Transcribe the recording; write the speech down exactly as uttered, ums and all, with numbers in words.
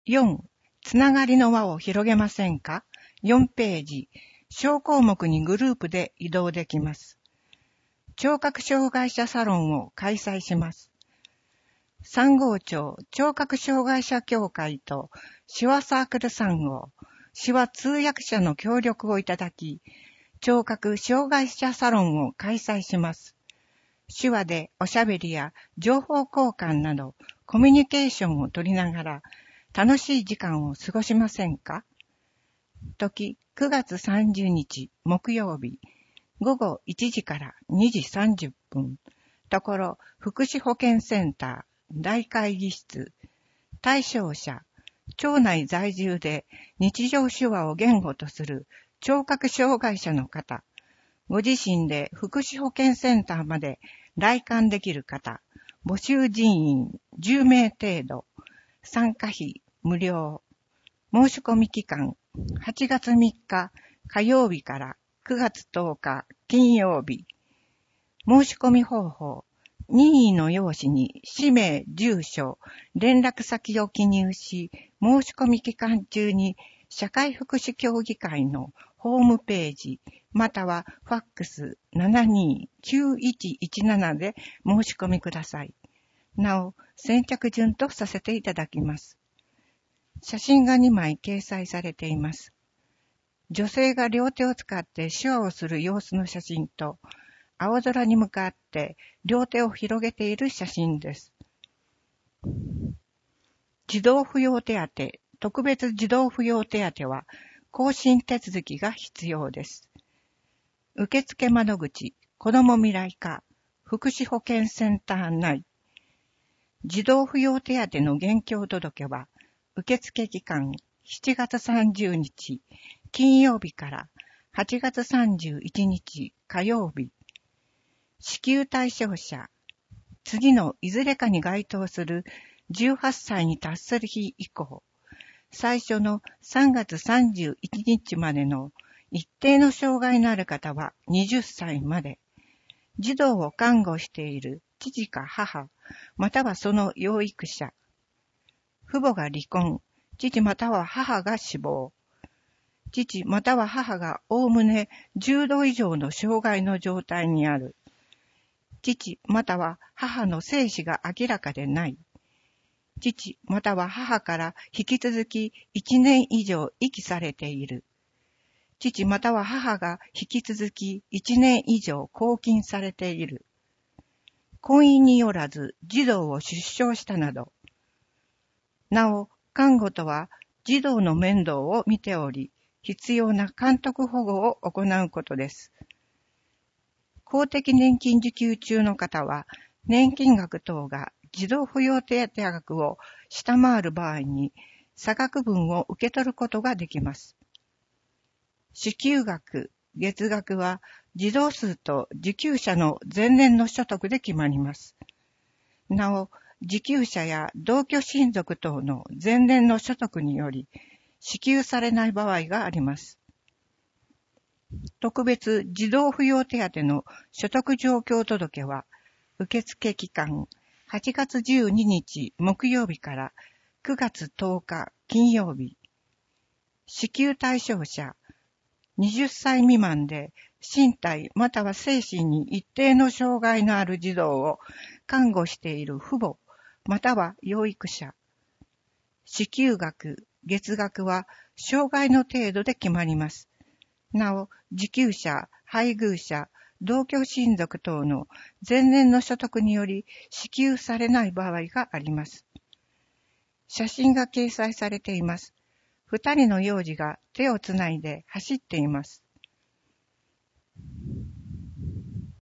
よん、つながりの輪を広げませんか？ よん ページ、小項目にグループで移動できます。聴覚障害者サロンを開催します。三号町聴覚障害者協会と手話サークルさん号、手話通訳者の協力をいただき、聴覚障害者サロンを開催します。手話でおしゃべりや情報交換などコミュニケーションを取りながら楽しい時間を過ごしませんか？時くがつさんじゅうにち木曜日、ごごいちじからにじさんじゅっぷん、ところ福祉保健センター大会議室、対象者、町内在住で日常手話を言語とする聴覚障害者の方、ご自身で福祉保健センターまで来館できる方、募集人員じゅうめい程度、参加費無料、申し込み期間はちがつみっか火曜日からくがつとおか金曜日、申し込み方法、任意の用紙に氏名、住所、連絡先を記入し、申し込み期間中に社会福祉協議会のホームページ、またはファックス ななにーきゅういちいちなな で申し込みください。なお、先着順とさせていただきます。写真がにまい掲載されています。女性が両手を使って手話をする様子の写真と、青空に向かって両手を広げている写真です。児童扶養手当、特別児童扶養手当は更新手続きが必要です。受付窓口、子ども未来課、福祉保健センター内。児童扶養手当の現況届は、受付期間しちがつさんじゅうにち金曜日からはちがつさんじゅういちにち火曜日。支給対象者、次のいずれかに該当するじゅうはっさいに達する日以降、最初のさんがつさんじゅういちにちまでの一定の障害のある方ははたちまで、児童を看護している父か母、またはその養育者、父母が離婚、父または母が死亡、父または母がおおむね重度以上の障害の状態にある、父または母の生死が明らかでない、父または母から引き続きいちねん以上遺棄されている、父または母が引き続きいちねん以上拘禁されている、婚姻によらず児童を出生したなど。なお、看護とは児童の面倒を見ており、必要な監督保護を行うことです。公的年金受給中の方は、年金額等が児童扶養手当額を下回る場合に、差額分を受け取ることができます。支給額、月額は児童数と受給者の前年の所得で決まります。なお、受給者や同居親族等の前年の所得により支給されない場合があります。特別児童扶養手当の所得状況届は、受付期間はちがつじゅうににち木曜日からくがつとおか金曜日、支給対象者、はたち未満で身体または精神に一定の障害のある児童を看護している父母または養育者。支給額、月額は障害の程度で決まります。なお、受給者、配偶者、同居親族等の前年の所得により支給されない場合があります。写真が掲載されています。二人の幼児が手をつないで走っています。